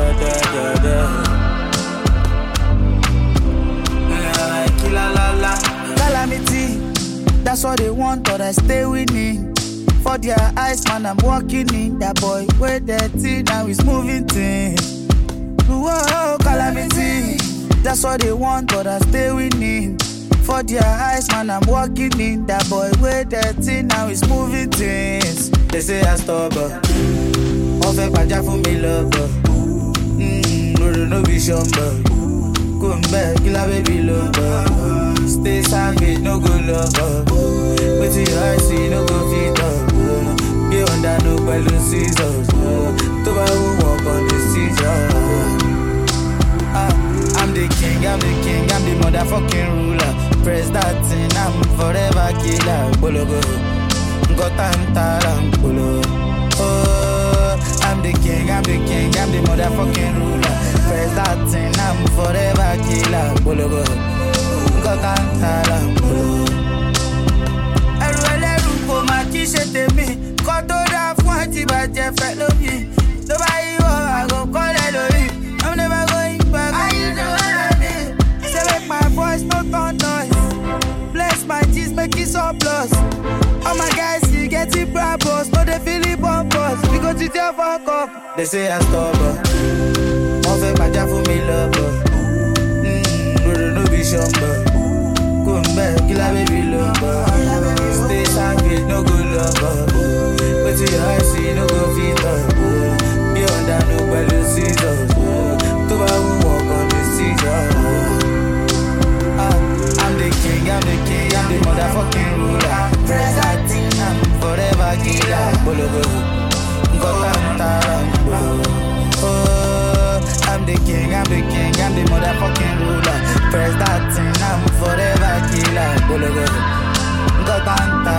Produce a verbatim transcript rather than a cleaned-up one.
da da da. Killer la la. Calamity, that's what they want, but I stay winning. For their eyes, man, I'm walking in. That boy, way dirty, now he's moving things. Whoa, calamity, that's what they want, but I stay winning. For their eyes, man, I'm walking in. That boy, way dirty, now he's moving things. They say I stop, but off a paja for me, love, mmm, no, no vision, but come back, kill a baby, love, stay savage, no good love, but your eyes see, no good feet, get under no balloon scissors, to buy who walk on the scissors. I'm the king, I'm the king, I'm the motherfucking ruler. Press that thing, I'm forever killer. Bologo, Gotantaram, Bolo. Oh, I'm the king, I'm the king, I'm the motherfucking ruler. Press that thing, I'm forever killer. Bologo, Gotantaram, Bolo. Ẹrù ẹlẹ́rù kò máa kí ṣe tèmi. Kọ́ tó dá fún àti bàjẹ́ fẹ́ lómi. Tó bá yíwọ́ àgọ́kọ́lẹ̀ lórí. I'm never going back. I you know what I mean. Say make my voice no turn noise. Bless my cheese, make it so plus. All my guys see getting brabos, no they feel it bumpers. We go to their fuck up. They say I stop, on fait pas déjà for me love. Mmm, no no vision, come back, kill a baby love. Stay savage, no good love. But your eyes see, no go feet up. Beyond that, no balloon scissors. To buy who walk on the scissors. Ah, I'm the king, I'm the king, I'm the motherfucking ruler. Press that thing, I'm forever killer. Bologo, Gotantaram, Bolo. Oh, I'm the king, I'm the king, I'm the motherfucking ruler. Press that thing, I'm forever killer. Bologo, Gotantaram.